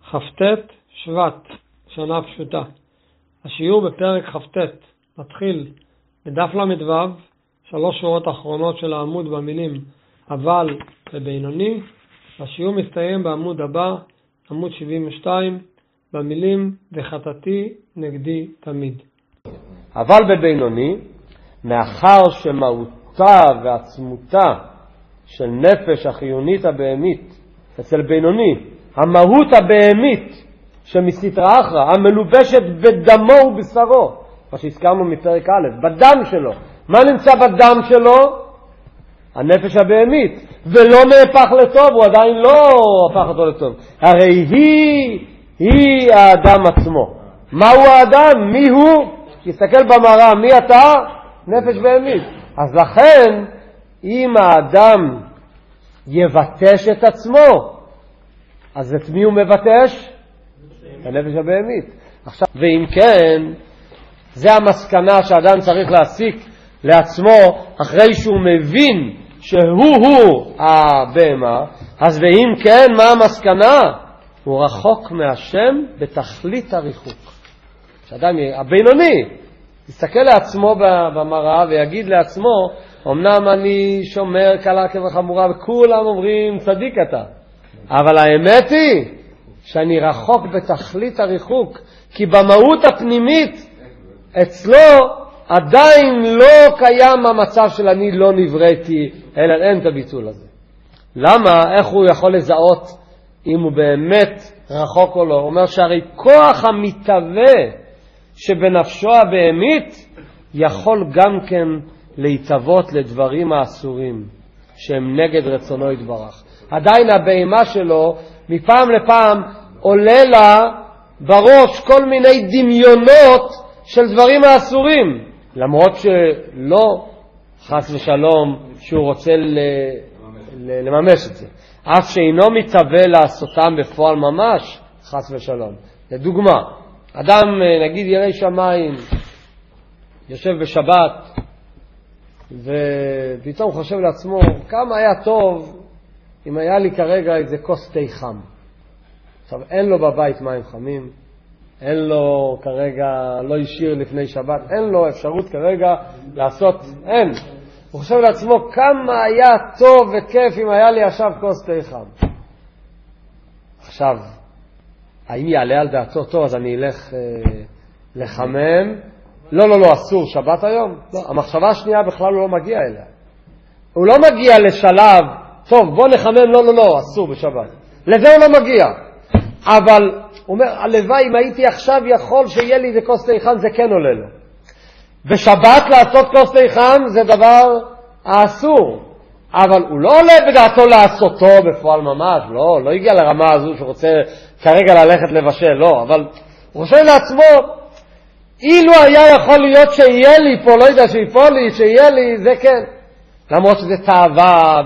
כ"ט שבט, שנה פשוטה. השיעור בפרק כ"ט מתחיל בדף למדוו, 3 שורות אחרונות של העמוד במילים אבל ובינוני. השיעור מסתיים בעמוד הבא, עמוד 72, במילים וחטאתי נגדי תמיד. אבל בבינוני, מאחר שמהותה ועצמותה של נפש החיונית הבהמית אצל בינוני, המהות הבהמית שמסתרא אחרא, המלובשת בדמו ובשרו, מה שהזכרנו מפרק א', בדם שלו. מה נמצא בדם שלו? הנפש הבהמית, ולא נהפך לטוב, הוא עדיין לא הפך אותו לטוב. הרי היא האדם עצמו. מהו האדם? מי הוא? תסתכל במראה, מי אתה? נפש בהמית. אז לכן, אם האדם יבטש את עצמו, אז את מי הוא מבטש? הנפש הבהמית. עכשיו, ואם כן, זה המסקנה שאדם צריך להסיק לעצמו אחרי שהוא מבין שהוא הבהמה. אז ואם כן, מה המסקנה? הוא רחוק מהשם בתכלית הריחוק. שאדם הבינוני יסתכל לעצמו במראה ויגיד לעצמו, אמנם אני שומר קלה כבחמורה וכולם אומרים צדיק אתה, אבל האמת היא שאני רחוק בתכלית הריחוק, כי במהות הפנימית אצלו עדיין לא קיים המצב של אני לא נבראתי, אלא אין את הביטול הזה. למה? איך הוא יכול לזהות אם הוא באמת רחוק או לא? הוא אומר שהרי כוח המתהווה שבנפשו הבהמית יכול גם כן להתהוות לדברים האסורים שהם נגד רצונו יתברך. עדיין הבהמה שלו מפעם לפעם עולה לה בראש כל מיני דמיונות של דברים האסורים, למרות שלא חס ושלום שהוא רוצה לממש את זה, אף שאינו מתהווה לעשותם בפועל ממש, חס ושלום. לדוגמה, אדם נגיד ירא שמיים יושב בשבת ופתאום חושב לעצמו כמה היה טוב אם היה לי כרגע איזה כוס תה חם. עכשיו אין לו בבית מים חמים, אין לו כרגע, לא ישיר לפני שבת, אין לו אפשרות כרגע לעשות, אין. הוא חושב לעצמו כמה היה טוב וכיף אם היה לי עכשיו כוס תה חם. עכשיו, האם יעלה על דעתו, טוב אז אני אלך לחמם? לא, אסור, שבת היום? לא, המחשבה השנייה בכלל הוא לא מגיע אליה. הוא לא מגיע לשלב, טוב בוא נחמם, לא, אסור בשבת. לזה הוא לא מגיע. אבל הוא אומר, הלוואי אם הייתי עכשיו יכול שיהיה לי איזה כוס תה חם, זה כן עולה לו. בשבת לעשות כוס תה חם זה דבר האסור. אבל הוא לא עולה בדעתו לעשותו בפועל ממש, לא הגיע לרמה הזו שרוצה כרגע ללכת לבשל, לא. אבל הוא חושב לעצמו, אילו היה יכול להיות שיהיה לי פה, לא יודע שיפול לי, שיהיה לי, זה כן. למרות שזה תאווה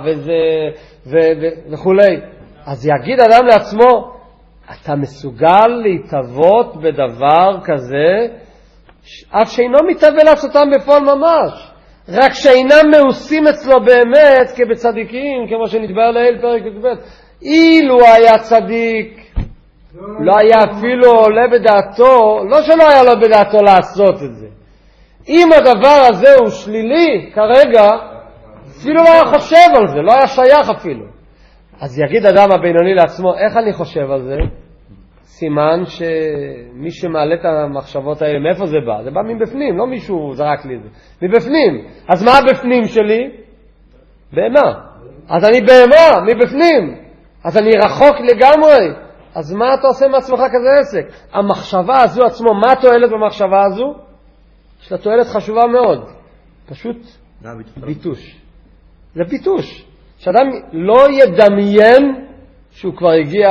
וכולי. אז יגיד אדם לעצמו, אתה מסוגל להתהוות בדבר כזה, אף שאינו מתהווה לעשותם בפועל ממש, רק שאינם מעושים אצלו באמת כבצדיקים, כמו שנדבר לעיל פרק י"ב. אילו היה צדיק, לא היה אפילו עולה בדעתו, לא שלא היה לו בדעתו לעשות את זה. אם הדבר הזה הוא שלילי כרגע, אפילו לא היה חושב על זה, לא היה שייך אפילו. אז יגיד אדם הבינוני לעצמו, איך אני חושב על זה? סימן שמי שמעלה את המחשבות האלה, מאיפה זה בא? זה בא מבפנים, לא מישהו זרק לי את זה. מבפנים. אז מה הבפנים שלי? בהמה. אז אני בהמה, מבפנים. אז אני רחוק לגמרי. אז מה אתה עושה מעצמך כזה עסק? המחשבה הזו עצמו, מה התועלת במחשבה הזו? יש לה תועלת חשובה מאוד. פשוט ביטוש. זה ביטוש. שאדם לא ידמיין שהוא כבר הגיע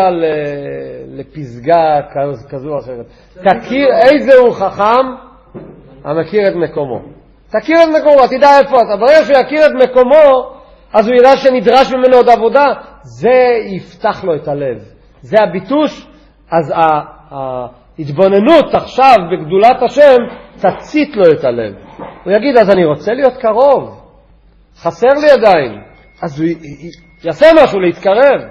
לפסגה כזו או אחרת. תכיר איזהו חכם המכיר את מקומו. תכיר את מקומו, תדע איפה אתה. ברגע שהוא יכיר את מקומו, אז הוא ידע שנדרש ממנו עוד עבודה. זה יפתח לו את הלב. זה הביטוש. אז ההתבוננות עכשיו בגדולת השם תצית לו את הלב. הוא יגיד, אז אני רוצה להיות קרוב. חסר לי עדיין. אז הוא יעשה משהו להתקרב.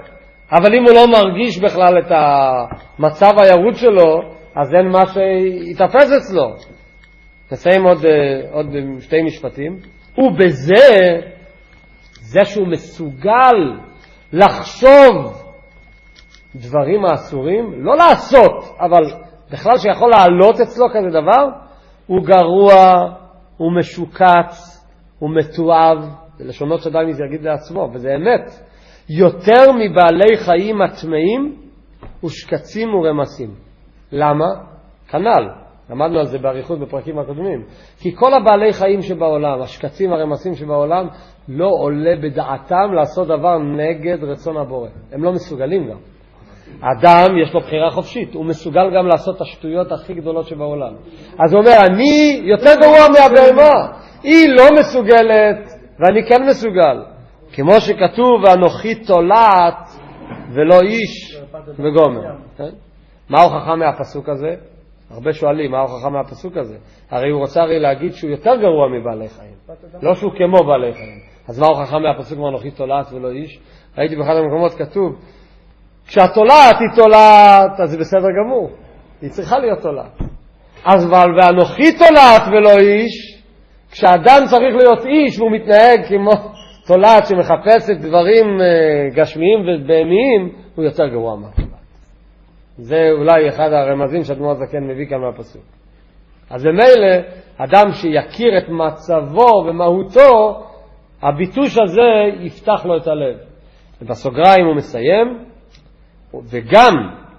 אבל אם הוא לא מרגיש בכלל את המצב הירוד שלו, אז אין מה שיתפס אצלו. נסיים עוד שתי משפטים. ובזה, זה שהוא מסוגל לחשוב דברים האסורים, לא לעשות, אבל בכלל שיכול לעלות אצלו כזה דבר, הוא גרוע, הוא משוקץ, הוא מתועב, זה לשונות שדאי מזה יגיד לעצמו, וזה אמת. יותר מבעלי חיים הטמאים ושקצים ורמסים. למה? כנ"ל. למדנו על זה בעריכות בפרקים הקודמים. כי כל הבעלי חיים שבעולם, השקצים הרמסים שבעולם, לא עולה בדעתם לעשות דבר נגד רצון הבורא. הם לא מסוגלים גם. אדם יש לו בחירה חופשית, הוא מסוגל גם לעשות את השטויות הכי גדולות שבעולם. אז הוא אומר, אני יותר גרוע מהבהמה, היא לא מסוגלת ואני כן מסוגל. כמו שכתוב, ואנוכי תולעת ולא איש וגומר. מה ההוכחה מהפסוק הזה? הרבה שואלים, מה ההוכחה מהפסוק הזה? הרי הוא רוצה להגיד שהוא יותר גרוע מבעלי חיים, לא שהוא כמו בעלי חיים. אז מה ההוכחה מהפסוק ואנוכי תולעת ולא איש? ראיתי באחד המקומות כתוב, כשהתולעת היא תולעת, אז זה בסדר גמור. היא צריכה להיות תולעת. אז ואנוכי תולעת ולא איש, כשאדם צריך להיות איש והוא מתנהג כמו תולעת שמחפשת דברים גשמיים ובהמיים, הוא יותר גרוע מהתולעת. זה אולי אחד הרמזים שהאדמו"ר הזקן מביא כאן מהפסוק. אז במילא, אדם שיכיר את מצבו ומהותו, הביטוש הזה יפתח לו את הלב. ובסוגריים הוא מסיים, וגם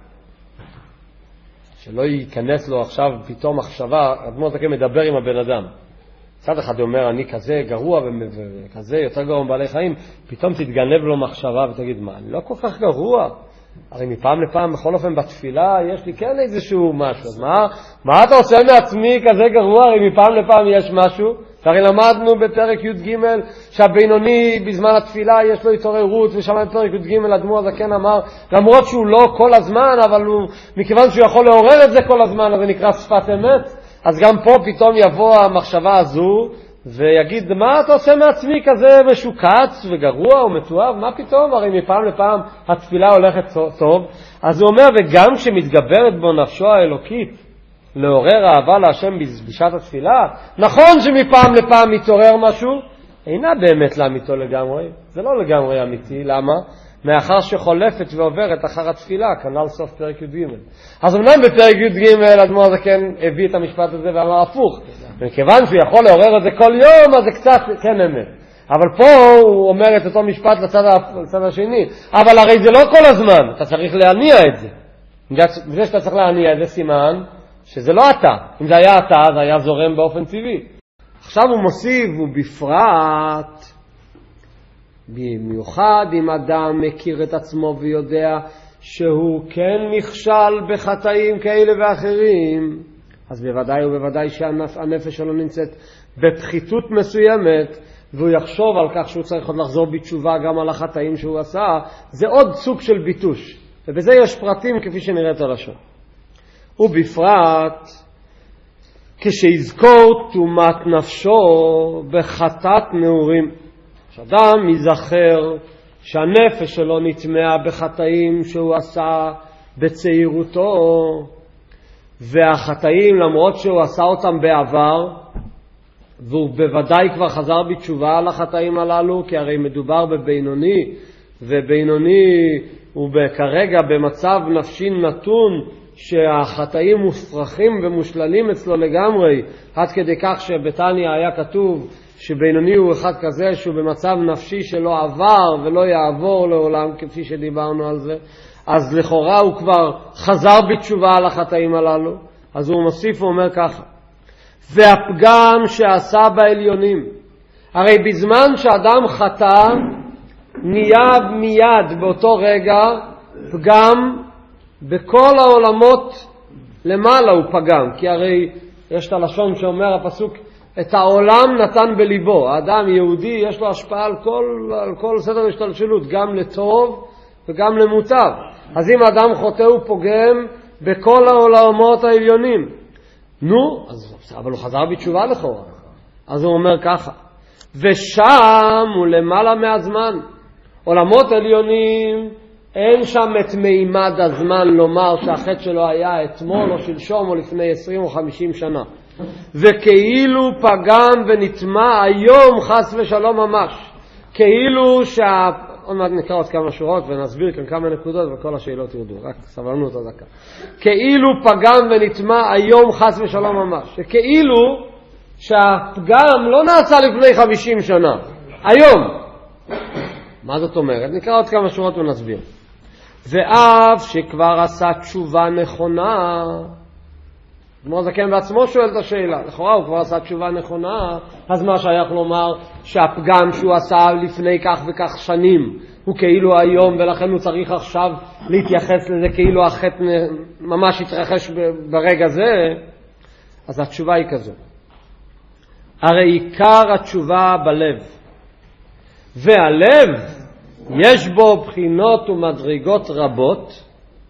שלא ייכנס לו עכשיו פתאום מחשבה, האדמו"ר הזקן מדבר עם הבן אדם. צד אחד הוא אומר, אני כזה גרוע וכזה יותר גרוע מבעלי חיים, פתאום תתגנב לו מחשבה ותגיד, מה, אני לא כל כך גרוע. הרי מפעם לפעם, בכל אופן בתפילה, יש לי כן איזשהו משהו. אז מה אתה עושה מעצמי כזה גרוע? הרי מפעם לפעם יש משהו. הרי למדנו בפרק י"ג שהבינוני בזמן התפילה יש לו התעוררות, ושם בפרק י"ג האדמו"ר הזקן אמר, למרות שהוא לא כל הזמן, אבל מכיוון שהוא יכול לעורר את זה כל הזמן, אז זה נקרא שפת אמת. אז גם פה פתאום יבוא המחשבה הזו, ויגיד, מה אתה עושה מעצמי כזה משוקץ וגרוע ומתואב? מה פתאום? הרי מפעם לפעם התפילה הולכת טוב. אז הוא אומר, וגם כשמתגברת בו נפשו האלוקית, לעורר אהבה להשם בשעת התפילה, נכון שמפעם לפעם מתעורר משהו, אינה באמת לאמיתו לגמרי. זה לא לגמרי אמיתי. למה? מאחר שחולפת ועוברת אחר התפילה, כנ"ל סוף פרק י"ג. אז אמנם בפרק י"ג האדמו"ר הזקן הביא את המשפט הזה ואמר הפוך. וכיוון שהוא יכול לעורר את זה כל יום, אז זה קצת כן אמת. אבל פה הוא אומר את אותו משפט לצד השני. אבל הרי זה לא כל הזמן, אתה צריך להניע את זה. בזה שאתה צריך להניע את זה סימן שזה לא אתה. אם זה היה אתה, זה היה זורם באופן טבעי. עכשיו הוא מוסיף, ובפרט במיוחד אם אדם מכיר את עצמו ויודע שהוא כן נכשל בחטאים כאלה ואחרים, אז בוודאי ובוודאי שהנפש שלו נמצאת בפחיתות מסוימת, והוא יחשוב על כך שהוא צריך עוד לחזור בתשובה גם על החטאים שהוא עשה. זה עוד סוג של ביטוש, ובזה יש פרטים כפי שנראה את הלשון. ובפרט כשיזכור תומת נפשו בחטאת נעורים, שאדם ייזכר שהנפש שלו נטמעה בחטאים שהוא עשה בצעירותו, והחטאים למרות שהוא עשה אותם בעבר, והוא בוודאי כבר חזר בתשובה על החטאים הללו, כי הרי מדובר בבינוני, ובינוני הוא כרגע במצב נפשי נתון שהחטאים מופרכים ומושללים אצלו לגמרי, עד כדי כך שבתניא היה כתוב שבינוני הוא אחד כזה שהוא במצב נפשי שלא עבר ולא יעבור לעולם, כפי שדיברנו על זה. אז לכאורה הוא כבר חזר בתשובה על החטאים הללו. אז הוא מוסיף ואומר ככה, והפגם שעשה בעליונים, הרי בזמן שאדם חטא נהיה מיד באותו רגע פגם בכל העולמות למעלה הוא פגם, כי הרי יש את הלשון שאומר הפסוק, את העולם נתן בליבו. האדם יהודי יש לו השפעה על כל סדר השתלשלות, גם לטוב וגם למוטב. אז אם האדם חוטא הוא פוגם בכל העולמות העליונים. נו, אבל הוא חזר בתשובה לכאורה. אז הוא אומר ככה, ושם הוא למעלה מהזמן. עולמות עליונים אין שם את מימד הזמן לומר שהחטא שלו היה אתמול או שלשום או לפני 20 או 50 שנה. וכאילו פגם ונטמע היום חס ושלום ממש. כאילו עוד מעט נקרא עוד כמה שורות ונסביר כאן כמה נקודות וכל השאלות ירדו, רק סבלנות הדקה. כאילו פגם ונטמע היום חס ושלום ממש. שכאילו שהפגם לא נעשה לפני 50 שנה, היום. מה זאת אומרת? נקרא עוד כמה שורות ונסביר. ואף שכבר עשה תשובה נכונה, אדמו"ר הזקן בעצמו שואל את השאלה, לכאורה הוא כבר עשה תשובה נכונה, אז מה שייך לומר שהפגם שהוא עשה לפני כך וכך שנים הוא כאילו היום, ולכן הוא צריך עכשיו להתייחס לזה כאילו החטא ממש התרחש ברגע זה? אז התשובה היא כזו, הרי עיקר התשובה בלב, והלב יש בו בחינות ומדרגות רבות,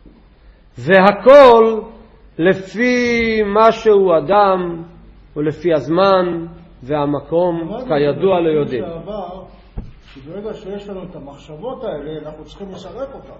והכל לפי מה שהוא אדם ולפי הזמן והמקום כידוע ליודעים. שברגע שיש לנו את המחשבות האלה אנחנו צריכים לשרף אותן.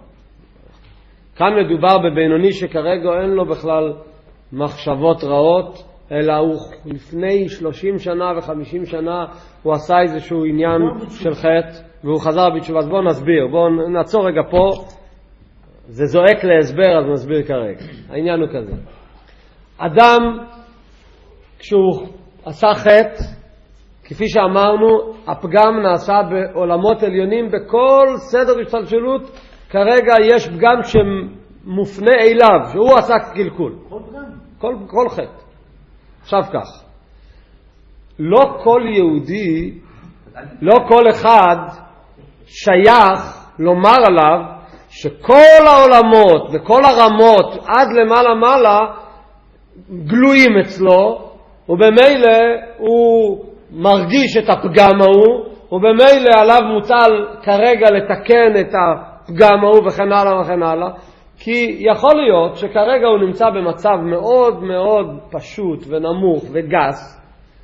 כאן מדובר בבינוני שכרגע אין לו בכלל מחשבות רעות, אלא הוא לפני 30 שנה ו50 שנה הוא עשה איזשהו עניין של חטא והוא חזר בתשובה. אז בואו נסביר, בואו נעצור רגע פה, זה זועק להסבר אז נסביר כרגע. העניין הוא כזה, אדם כשהוא עשה חטא, כפי שאמרנו, הפגם נעשה בעולמות עליונים בכל סדר השתלשלות. כרגע יש פגם שמופנה אליו, שהוא עשה קלקול, כל חטא. עכשיו כך, לא כל יהודי, לא כל אחד שייך לומר עליו שכל העולמות וכל הרמות עד למעלה מעלה גלויים אצלו, ובמילא הוא מרגיש את הפגם ההוא, ובמילא עליו מוטל כרגע לתקן את הפגם ההוא וכן הלאה וכן הלאה. כי יכול להיות שכרגע הוא נמצא במצב מאוד מאוד פשוט ונמוך וגס,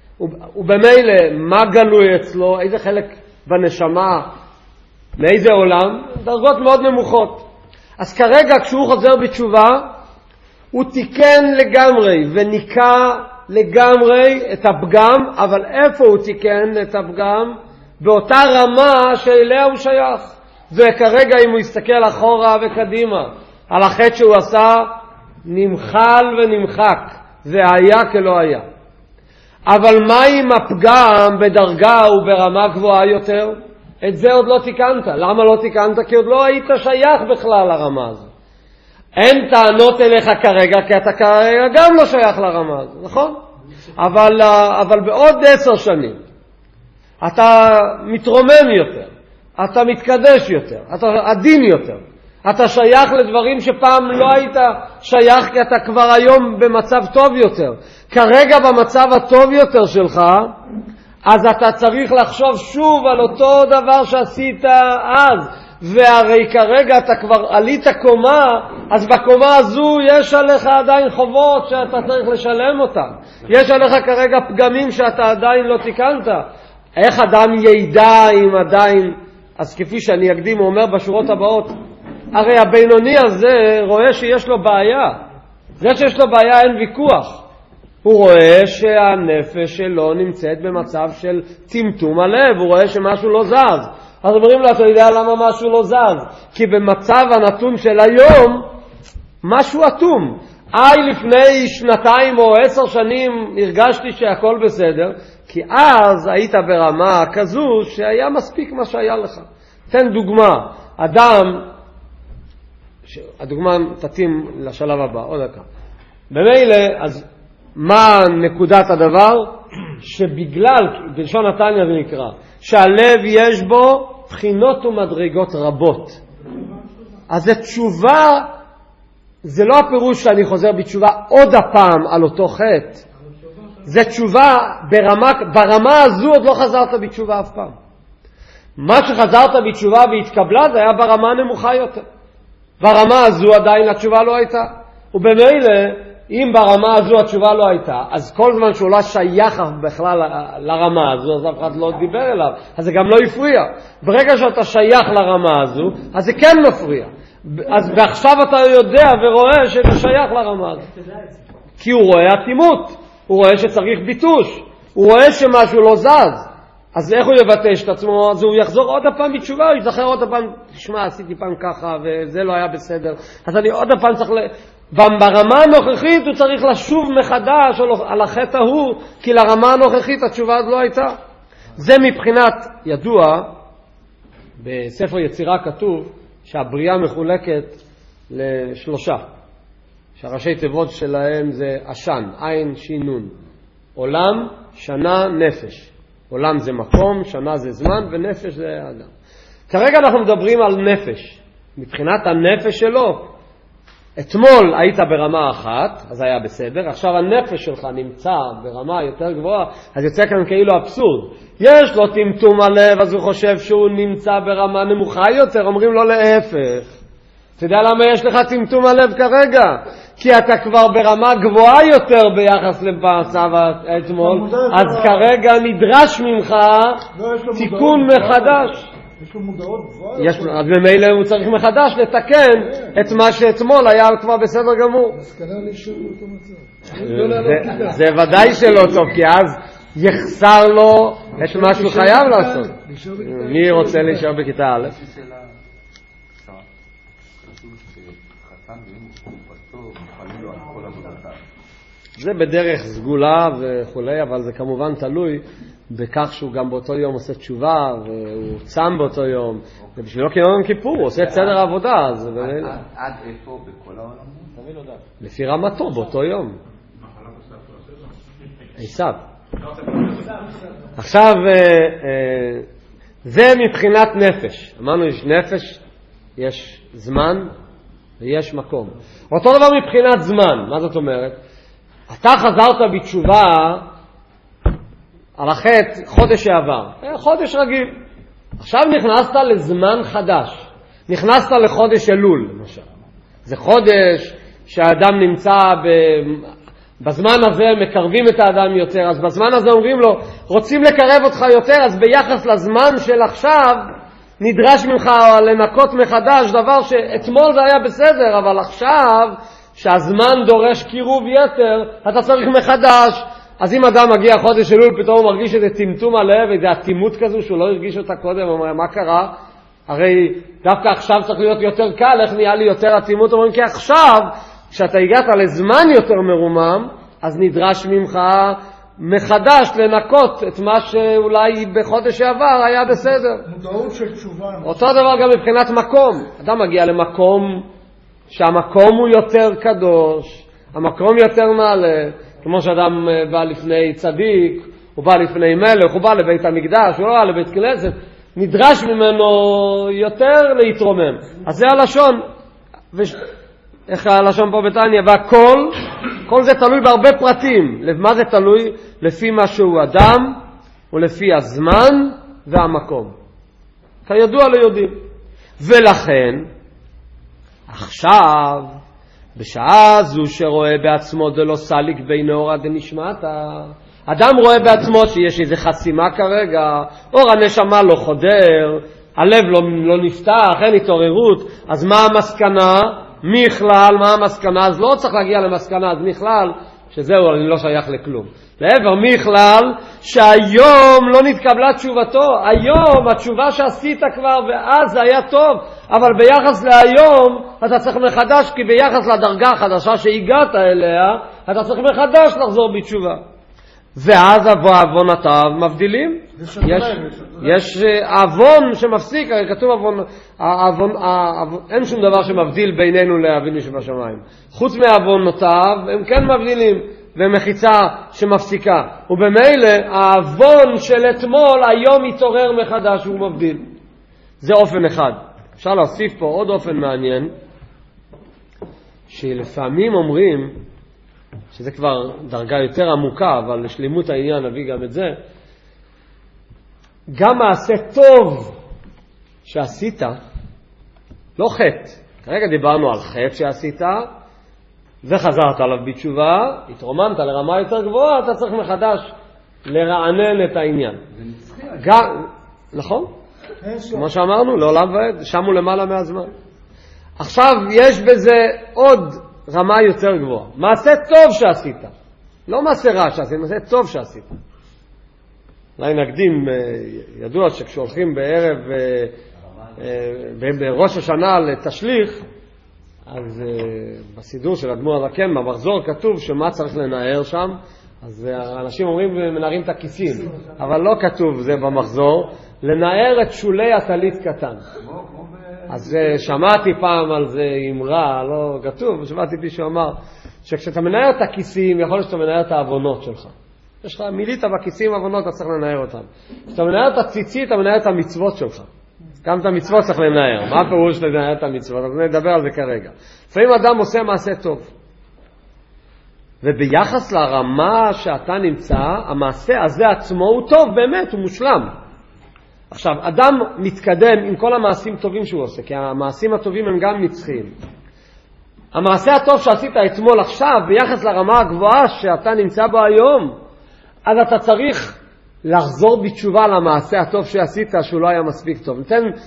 ובמילא מה גלוי אצלו, איזה חלק בנשמה, מאיזה עולם, דרגות מאוד נמוכות. אז כרגע כשהוא חוזר בתשובה הוא תיקן לגמרי וניקה לגמרי את הפגם, אבל איפה הוא תיקן את הפגם? באותה רמה שאליה הוא שייך. וכרגע אם הוא יסתכל אחורה וקדימה על החטא שהוא עשה, נמחל ונמחק, זה היה כלא היה. אבל מה אם הפגם בדרגה וברמה גבוהה יותר? את זה עוד לא תיקנת. למה לא תיקנת? כי עוד לא היית שייך בכלל לרמה הזו. אין טענות אליך כרגע, כי אתה כרגע גם לא שייך לרמה הזו, נכון? אבל בעוד 10 שנים אתה מתרומם יותר, אתה מתקדש יותר, אתה עדין יותר, אתה שייך לדברים שפעם לא היית שייך, כי אתה כבר היום במצב טוב יותר. כרגע במצב הטוב יותר שלך, אז אתה צריך לחשוב שוב על אותו דבר שעשית אז, והרי כרגע אתה כבר עלית קומה, אז בקומה הזו יש עליך עדיין חובות שאתה צריך לשלם אותם, יש עליך כרגע פגמים שאתה עדיין לא תיקנת. איך אדם ידע אם עדיין? אז כפי שאני אקדים הוא אומר בשורות הבאות, הרי הבינוני הזה רואה שיש לו בעיה. זה שיש לו בעיה אין ויכוח, הוא רואה שהנפש שלו נמצאת במצב של טמטום הלב, הוא רואה שמשהו לא זז. אז אומרים לו, אתה יודע למה משהו לא זז? כי במצב הנתון של היום משהו אטום. לפני 2 או 10 שנים הרגשתי שהכל בסדר, כי אז היית ברמה כזו שהיה מספיק מה שהיה לך. תן דוגמה, אדם, הדוגמה תתאים לשלב הבא, עוד דקה. במילא, אז מה נקודת הדבר? שבגלל, בלשון נתניה זה נקרא, שהלב יש בו בחינות ומדרגות רבות. אז זה תשובה, זה לא הפירוש שאני חוזר בתשובה עוד הפעם על אותו חטא. זה תשובה ברמה הזו עוד לא חזרת בתשובה אף פעם. מה שחזרת בתשובה והתקבלה זה היה ברמה נמוכה יותר. ברמה הזו עדיין התשובה לא הייתה. ובמילא, אם ברמה הזו התשובה לא הייתה, אז כל זמן שהוא לא שייך בכלל לרמה הזו, אז אף אחד לא דיבר אליו, אז זה גם לא יפריע. ברגע שאתה שייך לרמה הזו, אז זה כן מפריע. אז ועכשיו אתה יודע ורואה שזה שייך לרמה הזאת. כי הוא רואה אטימות, הוא רואה שצריך ביטוש, הוא רואה שמשהו לא זז. אז איך הוא יבטש את עצמו? אז הוא יחזור עוד הפעם בתשובה, הוא יזכר עוד הפעם, תשמע, עשיתי פעם ככה וזה לא היה בסדר, אז אני עוד הפעם צריך ברמה הנוכחית הוא צריך לשוב מחדש על החטא ההוא, כי לרמה הנוכחית התשובה עוד לא הייתה. זה מבחינת, ידוע, בספר יצירה כתוב שהבריאה מחולקת לשלושה, שהראשי תיבות שלהם זה עשן, עין, שינון, עולם, שנה, נפש. עולם זה מקום, שנה זה זמן, ונפש זה אדם. כרגע אנחנו מדברים על נפש. מבחינת הנפש שלו, אתמול היית ברמה אחת, אז היה בסדר, עכשיו הנפש שלך נמצא ברמה יותר גבוהה, אז יוצא כאן כאילו אבסורד. יש לו טמטום הלב, אז הוא חושב שהוא נמצא ברמה נמוכה יותר, אומרים לו להפך. אתה יודע למה יש לך טמטום הלב כרגע? כי אתה כבר ברמה גבוהה יותר ביחס למצב אתמול, אז כרגע נדרש ממך תיקון מחדש. יש לו מודעות גבוהה. אז במילא הוא צריך מחדש לתקן את מה שאתמול היה כבר בסדר גמור. זה ודאי שלא טוב, כי אז יחסר לו את מה שהוא חייב לעשות. מי רוצה להישאר בכיתה א'? זה בדרך סגולה וכולי, אבל זה כמובן תלוי בכך שהוא גם באותו יום עושה תשובה והוא צם באותו יום, ובשבילו כיום כיפור הוא עושה את סדר העבודה. עד איפה בכל העולם? לפי רמתו באותו יום. עשיו. עכשיו זה מבחינת נפש. אמרנו יש נפש, יש זמן ויש מקום. אותו דבר מבחינת זמן. מה זאת אומרת? אתה חזרת בתשובה על החטא חודש שעבר, חודש רגיל. עכשיו נכנסת לזמן חדש, נכנסת לחודש אלול למשל. זה חודש שהאדם נמצא בזמן הזה מקרבים את האדם יותר, אז בזמן הזה אומרים לו רוצים לקרב אותך יותר, אז ביחס לזמן של עכשיו נדרש ממך לנקות מחדש דבר שאתמול זה היה בסדר, אבל עכשיו שהזמן דורש קירוב יתר, אתה צריך מחדש. אז אם אדם מגיע חודש אלול, פתאום הוא מרגיש איזה טמטום הלב, איזה אטימות כזו שהוא לא הרגיש אותה קודם, הוא אומר, מה קרה? הרי דווקא עכשיו צריך להיות יותר קל, איך נהיה לי יותר אטימות? אומרים, כי עכשיו, כשאתה הגעת לזמן יותר מרומם, אז נדרש ממך מחדש לנקות את מה שאולי בחודש שעבר היה בסדר. מודעות של תשובה. אותו דבר גם מבחינת מקום. אדם מגיע למקום שהמקום הוא יותר קדוש, המקום יותר מעלה, כמו שאדם בא לפני צדיק, הוא בא לפני מלך, הוא בא לבית המקדש, הוא לא בא לבית כנסת, נדרש ממנו יותר להתרומם. אז זה הלשון, איך הלשון פה בתניא, והכל, כל זה תלוי בהרבה פרטים. מה זה תלוי? לפי מה שהוא אדם, ולפי הזמן והמקום. כידוע ליודעים. ולכן, עכשיו, בשעה זו שרואה בעצמו דלא סליק בין אורא דנשמתא, אדם רואה בעצמו שיש איזו חסימה כרגע, אור הנשמה לא חודר, הלב לא נפתח, אין התעוררות, אז מה המסקנה? מכלל, מה המסקנה? אז לא צריך להגיע למסקנה, אז מכלל, שזהו, אני לא שייך לכלום. לעבר מכלל, שהיום לא נתקבלה תשובתו, היום התשובה שעשית כבר ואז זה היה טוב, אבל ביחס להיום אתה צריך מחדש, כי ביחס לדרגה החדשה שהגעת אליה, אתה צריך מחדש לחזור בתשובה. ואז עוונותיו מבדילים. יש עוון שמפסיק, כתוב עוון, אין שום דבר שמבדיל בינינו לאבינו שבשמיים. חוץ מעוונותיו הם כן מבדילים, ומחיצה שמפסיקה. ובמילא העוון של אתמול היום יתעורר מחדש והוא מבדיל. זה אופן אחד. אפשר להוסיף פה עוד אופן מעניין, שלפעמים אומרים, שזה כבר דרגה יותר עמוקה, אבל לשלימות העניין נביא גם את זה, גם מעשה טוב שעשית, לא חטא. כרגע דיברנו על חטא שעשית, וחזרת עליו בתשובה, התרוממת לרמה יותר גבוהה, אתה צריך מחדש לרענן את העניין. נכון? כמו שאמרנו, לעולם ועד, שמו למעלה מהזמן. עכשיו יש בזה עוד רמה יותר גבוהה. מעשה טוב שעשית. לא מעשה רע שעשית, מעשה טוב שעשית. אולי נקדים, ידוע שכשהולכים בערב, בראש השנה לתשליך, אז בסידור של אדמו"ר הזקן, במחזור כתוב שמה צריך לנער שם, אז אנשים אומרים מנערים את הכיסים, אבל לא כתוב זה במחזור, לנער את שולי הטלית קטן. אז שמעתי פעם על זה אמרה, לא כתוב, שמעתי מישהו אמר, שכשאתה מנער את הכיסים, יכול להיות שאתה מנער את העוונות שלך. יש לך מילית בכיסים עוונות, אתה צריך לנער אותם. כשאתה מנער את הציצית, אתה מנער את המצוות שלך. גם את המצוות צריך לנער. מה הפירוש לנער את המצוות? אז נדבר על זה כרגע. לפעמים אדם עושה מעשה טוב. וביחס לרמה שאתה נמצא, המעשה הזה עצמו הוא טוב, באמת, הוא מושלם. עכשיו, אדם מתקדם עם כל המעשים טובים שהוא עושה, כי המעשים הטובים הם גם נצחיים. המעשה הטוב שעשית אתמול עכשיו, ביחס לרמה הגבוהה שאתה נמצא בו היום, אז אתה צריך לחזור בתשובה למעשה הטוב שעשית, שהוא לא היה מספיק טוב.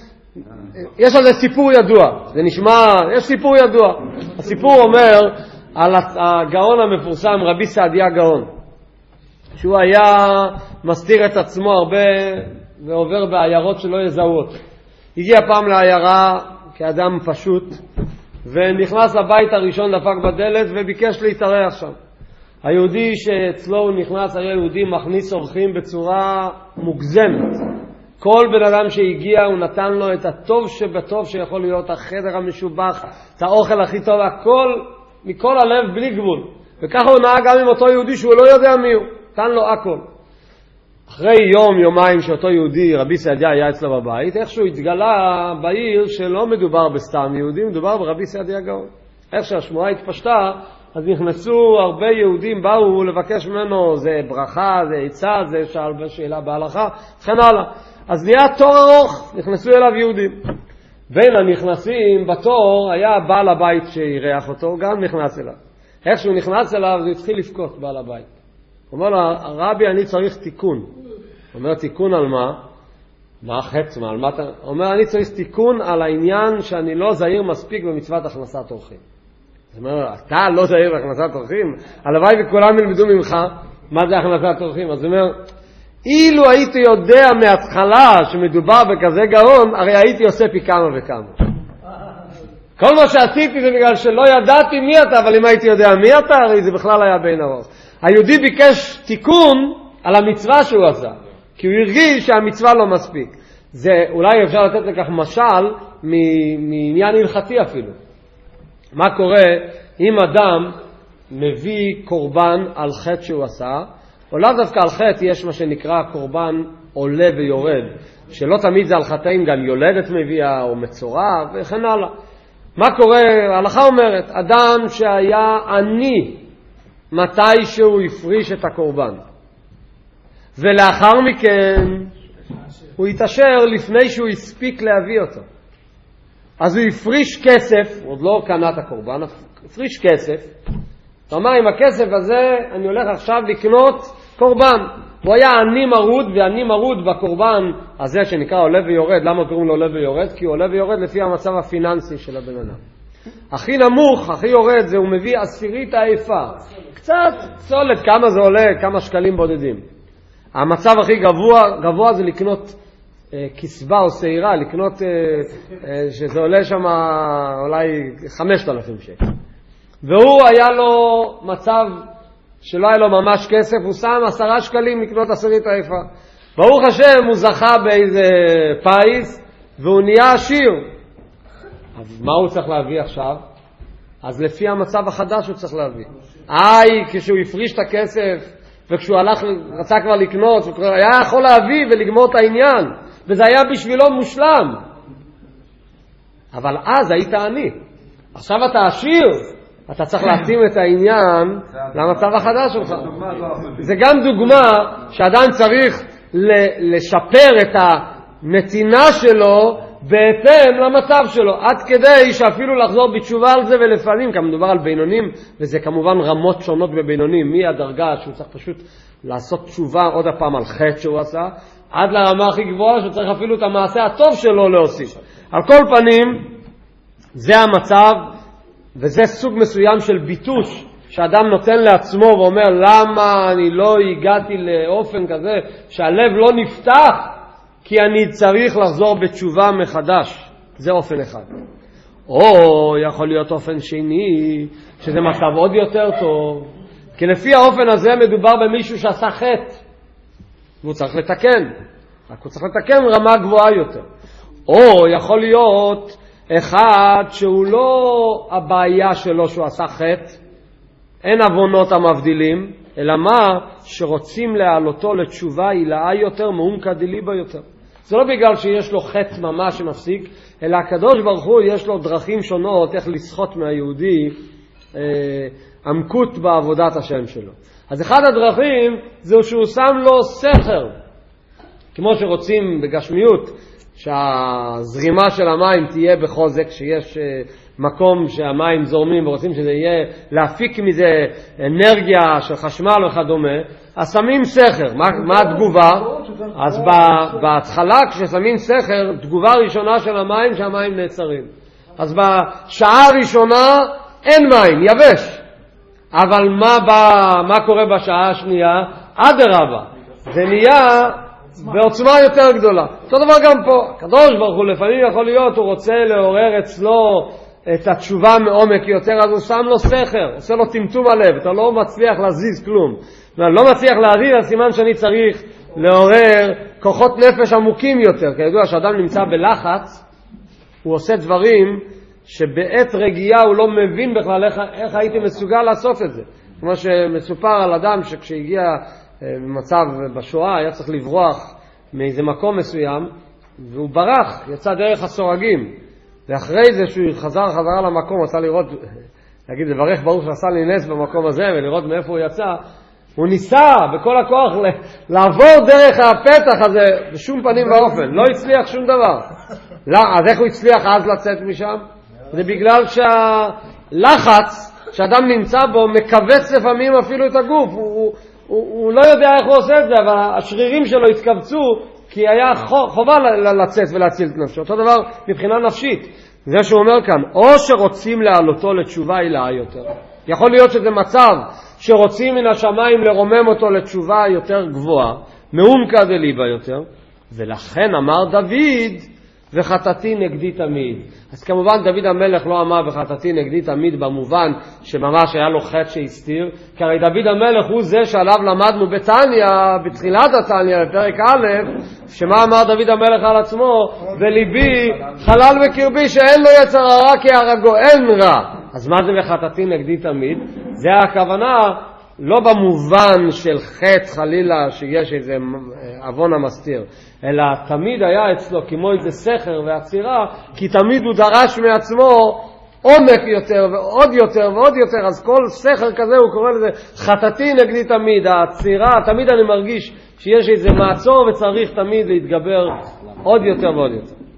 יש על זה סיפור ידוע, זה נשמע, יש סיפור ידוע. הסיפור אומר על הגאון המפורסם, רבי סעדיה גאון, שהוא היה מסתיר את עצמו הרבה ועובר בעיירות שלא יזהו אותו. הגיע פעם לעיירה כאדם פשוט, ונכנס לבית הראשון, דפק בדלת וביקש להתארח שם. היהודי שאצלו הוא נכנס היה יהודי מכניס אורחים בצורה מוגזמת. כל בן אדם שהגיע הוא נתן לו את הטוב שבטוב שיכול להיות, החדר המשובח, את האוכל הכי טוב, הכל מכל הלב בלי גבול. וככה הוא נהג גם עם אותו יהודי שהוא לא יודע מי הוא, נתן לו הכל. אחרי יומיים שאותו יהודי, רבי סעדיה, היה אצלו בבית, איכשהו התגלה בעיר שלא מדובר בסתם יהודים, מדובר ברבי סעדיה גאון. איך שהשמועה התפשטה, אז נכנסו הרבה יהודים, באו לבקש ממנו, זה ברכה, זה עצה, זה שאלה בהלכה, וכן הלאה. אז נהיה תור ארוך, נכנסו אליו יהודים. בין הנכנסים בתור היה בעל הבית שירח אותו, גם נכנס אליו. איך שהוא נכנס אליו, זה התחיל לבכות בעל הבית. הוא אומר לו, הרבי, אני צריך תיקון. הוא אומר, תיקון על מה? מה החץ? מה? על מה אתה? הוא אומר, אני צריך תיקון על העניין שאני לא זהיר מספיק במצוות הכנסת אורחים. זאת אומרת, אתה לא זהיר בהכנסת אורחים? הלוואי וכולם ילמדו ממך מה זה הכנסת אורחים. אז הוא אומר, אילו הייתי יודע מההתחלה שמדובר בכזה גאון, הרי הייתי עושה פי כמה וכמה. כל מה שעשיתי זה בגלל שלא ידעתי מי אתה, אבל אם הייתי יודע מי אתה, הרי זה בכלל היה בין הראש. היהודי ביקש תיקון על המצווה שהוא עשה, כי הוא הרגיש שהמצווה לא מספיק. זה אולי אפשר לתת לכך משל מעניין הלכתי אפילו. מה קורה אם אדם מביא קורבן על חטא שהוא עשה, או לאו דווקא על חטא, יש מה שנקרא קורבן עולה ויורד, שלא תמיד זה על חטאים, גם יולדת מביאה או מצורע וכן הלאה. מה קורה? ההלכה אומרת, אדם שהיה עני מתי שהוא הפריש את הקורבן, ולאחר מכן הוא יתאשר לפני שהוא הספיק להביא אותו, אז הוא הפריש כסף, עוד לא קנה את הקורבן, הפריש כסף. זאת אומרת, עם הכסף הזה אני הולך עכשיו לקנות קורבן. הוא היה עני מרוד, ועני מרוד בקורבן הזה שנקרא עולה ויורד. למה קוראים לו עולה ויורד? כי הוא עולה ויורד לפי המצב הפיננסי של הבן אדם. הכי נמוך, הכי יורד, זה הוא מביא עשירית העיפה. קצת צולת, כמה זה עולה, כמה שקלים בודדים. המצב הכי גבוה זה לקנות כסבה או שעירה, לקנות שזה עולה שם אולי 5,000 שקל. והוא היה לו מצב שלא היה לו ממש כסף, הוא שם 10 שקלים לקנות עשירית העיפה. ברוך השם הוא זכה באיזה פייס והוא נהיה עשיר. אז מה הוא צריך להביא עכשיו? אז לפי המצב החדש הוא צריך להביא. כשהוא הפריש את הכסף וכשהוא רצה כבר לקנות, הוא היה יכול להביא ולגמור את העניין, וזה היה בשבילו מושלם. אבל אז היית עני. עכשיו אתה עשיר, אתה צריך להתאים את העניין למצב החדש שלך. זה גם דוגמה שאדם צריך לשפר את הנתינה שלו בהתאם למצב שלו, עד כדי שאפילו לחזור בתשובה על זה, ולפעמים, כי מדובר על בינונים, וזה כמובן רמות שונות בבינונים, מי הדרגה שהוא צריך פשוט לעשות תשובה עוד הפעם על חטא שהוא עשה, עד לרמה הכי גבוהה שצריך אפילו את המעשה הטוב שלו להוסיף. על כל פנים, זה המצב, וזה סוג מסוים של ביטוש שאדם נותן לעצמו ואומר למה אני לא הגעתי לאופן כזה שהלב לא נפתח, כי אני צריך לחזור בתשובה מחדש. זה אופן אחד. או יכול להיות אופן שני, שזה מצב עוד יותר טוב, כי לפי האופן הזה מדובר במישהו שעשה חטא והוא צריך לתקן, רק הוא צריך לתקן רמה גבוהה יותר. או יכול להיות אחד שהוא לא הבעיה שלו שהוא עשה חטא, אין אבונות המבדילים, אלא מה? שרוצים להעלותו לתשובה הילאה יותר, מעומקא דליבא יותר. זה לא בגלל שיש לו חטא ממש שמפסיק, אלא הקדוש ברוך הוא יש לו דרכים שונות איך לסחוט מהיהודי עמקות בעבודת השם שלו. אז אחד הדרכים זה שהוא שם לו סכר, כמו שרוצים בגשמיות שהזרימה של המים תהיה בחוזק, שיש מקום שהמים זורמים ורוצים שזה יהיה, להפיק מזה אנרגיה של חשמל וכדומה, אז שמים סכר. מה התגובה? אז בהתחלה כששמים סכר, תגובה ראשונה של המים שהמים נעצרים. אז בשעה הראשונה אין מים, יבש. אבל מה קורה בשעה השנייה? אדרבה, זה נהיה בעוצמה יותר גדולה. אותו דבר גם פה, הקדוש ברוך הוא לפעמים יכול להיות, הוא רוצה לעורר אצלו את התשובה מעומק יותר, אז הוא שם לו סכר, עושה לו טמטום הלב, אתה לא מצליח להזיז כלום. לא מצליח להזיז, אז סימן שאני צריך לעורר כוחות נפש עמוקים יותר. כידוע שאדם נמצא בלחץ, הוא עושה דברים שבעת רגיעה הוא לא מבין בכלל איך הייתי מסוגל לעשות את זה. כמו שמסופר על אדם שכשהגיע במצב בשואה היה צריך לברוח מאיזה מקום מסוים, והוא ברח, יצא דרך הסורגים, ואחרי זה שהוא חזרה למקום, רצה לראות, להגיד לברך ברוך שעשה לי נס במקום הזה ולראות מאיפה הוא יצא, הוא ניסה בכל הכוח לעבור דרך הפתח הזה בשום פנים ואופן, לא הצליח שום דבר. לא, אז איך הוא הצליח אז לצאת משם? זה בגלל שהלחץ שאדם נמצא בו מקבץ לפעמים אפילו את הגוף, הוא לא יודע איך הוא עושה את זה, אבל השרירים שלו התכווצו כי היה חובה לצאת ולהציל את נפשו. אותו דבר מבחינה נפשית, זה שהוא אומר כאן, או שרוצים להעלותו לתשובה הילאה יותר. יכול להיות שזה מצב שרוצים מן השמיים לרומם אותו לתשובה יותר גבוהה, מעומקא דליבא יותר, ולכן אמר דוד, וחטאתי נגדי תמיד. אז כמובן דוד המלך לא אמר וחטאתי נגדי תמיד במובן שממש היה לו חטא שהסתיר, כי הרי דוד המלך הוא זה שעליו למדנו בתניא, בתחילת התניא, בפרק א', שמה אמר דוד המלך על עצמו? וליבי חלל בקרבי שאין לו יצר הרע כי הרגו, אין רע. אז מה זה וחטאתי נגדי תמיד? זה הכוונה לא במובן של חטא חלילה שיש איזה אבון המסתיר, אלא תמיד היה אצלו כמו איזה סכר והצירה, כי תמיד הוא דרש מעצמו עומק יותר ועוד יותר ועוד יותר. אז כל סכר כזה הוא קורא לזה חטאתי נגדי תמיד, הצירה, תמיד אני מרגיש שיש איזה מעצור וצריך תמיד להתגבר עוד יותר ועוד יותר.